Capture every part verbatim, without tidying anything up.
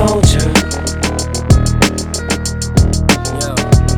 soldier. Yo.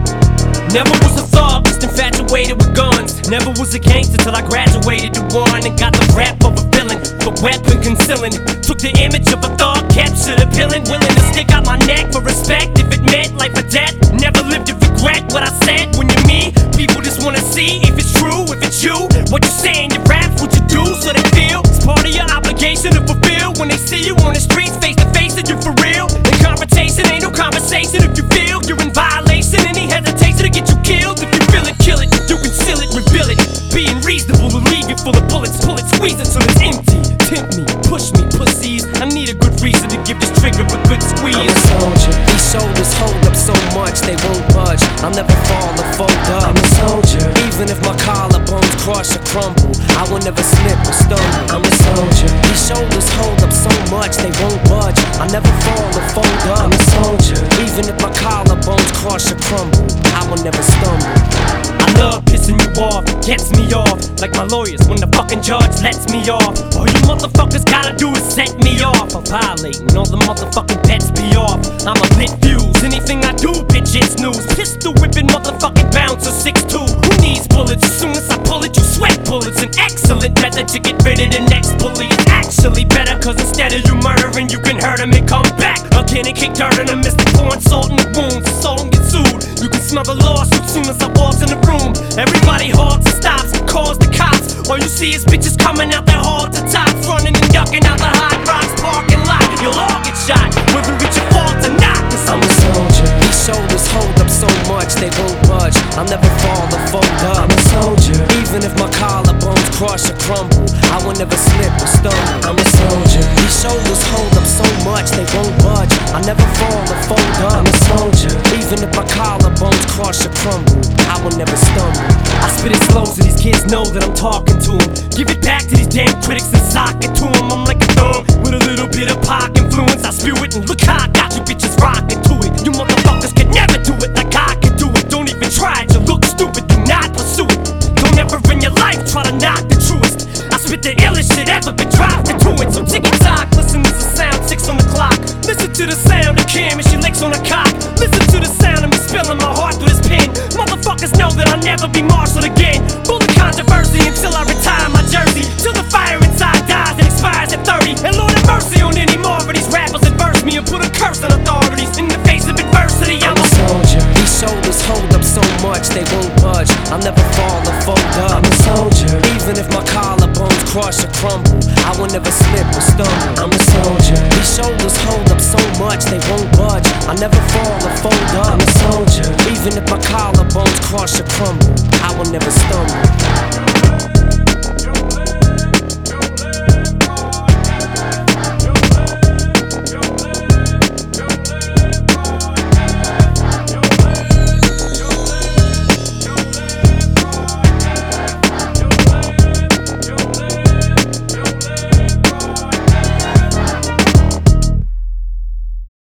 Never was a thug, just infatuated with guns. Never was a gangster till I graduated to one and got the rap of a villain, the weapon concealing. Took the image of a thug, captured a villain, willing to stick out my neck for respect if it meant life or death. Never lived to regret what I said. When you're me, people just wanna see if it's true, if it's you. What you say in your raps, what you do, so they feel it's part of your obligation to fulfill. When they see you on the streets, face to face, and you're for real. In confrontation, ain't no conversation. If you feel you're in violation, any hesitation to get you killed. If you feel it, kill it. You conceal it, reveal it. Being reasonable will leave you full of bullets. Pull it, squeeze it till it's empty. Tempt me, push me, pussies. I need a good reason to give this trigger a good squeeze. I'm a soldier. These shoulders hold up so much they won't budge. I'll never fall or fold up. I'm a soldier. Even if my collarbones crush or crumble, I will never slip or stumble. I'm a soldier. These shoulders hold up so much they won't budge. I'll never fall or fold up. I'm a soldier. Even if my collarbones crush or crumble, I will never stumble. I love pissing you off, gets me off. Like my lawyers when the fucking judge lets me off. All you motherfuckers gotta do is set me off. I'm violating all the motherfucking bets be off. I'm a lit fuse, anything I do, bitch, it's news. Pistol whipping motherfucking bouncer six two. Who needs bullets? As soon as I pull it, you sweat bullets. An excellent method to get rid of the next bully. It's actually better, cause instead of you murdering, you can hurt him and come back again and kick dirt on him. Mister Pouring salt in the wounds, so don't get sued. You can smell the lawsuit soon as I walk in the room. Everybody halts and stops, calls the cops. All you see is bitches coming out their hall to top, running and ducking out the Hot Rocks parking lot. You'll all get shot, whether it's your fault or not. Cause I'm I'm a soldier. These shoulders hold up so much they won't budge. I'll never fall or fold up. I'm a soldier. Even if my collarbones crush or crumble, I will never slip or stumble. I'm a soldier. These shoulders hold up so much they won't budge. I'll never fall or fold up. I'm a soldier. Even if my collarbones crush or crumble, I will never stumble. I spit it slow so these kids know that I'm talking to them. Give it back to these damn critics and sock it to them. I'm like a thug with a little bit of pop influence. I spew it and look how I got you bitches rocking to it. You motherfuckers can never do it like I can do it. Don't even try it, you look stupid, do not pursue it. Don't ever in your life try to knock the truest. I spit the illest shit ever been dropped into it. So ticky tock, listen to the sound, six on the clock. Listen to the sound of Kim and she licks on the cock. Listen to the sound of me spilling my heart through this pen. Motherfuckers know that I'll never be marshaled again. Full of controversy until I retire my jersey. Till the fire inside dies and expires at thirty. And Lord have mercy on any more of these rappers adverse me and put a curse on authorities. In the face of adversity, I'm I'm a a soldier. These shoulders hold up so much they won't budge. I'll never fall or fold up. I'm a soldier. Even if my collarbones crush or crumble, I will never slip or stumble. I'm a soldier. These shoulders hold up so much they won't budge. I'll never fall or fold up. I'm a soldier. Even if my collarbones crush or crumble, I will never stumble.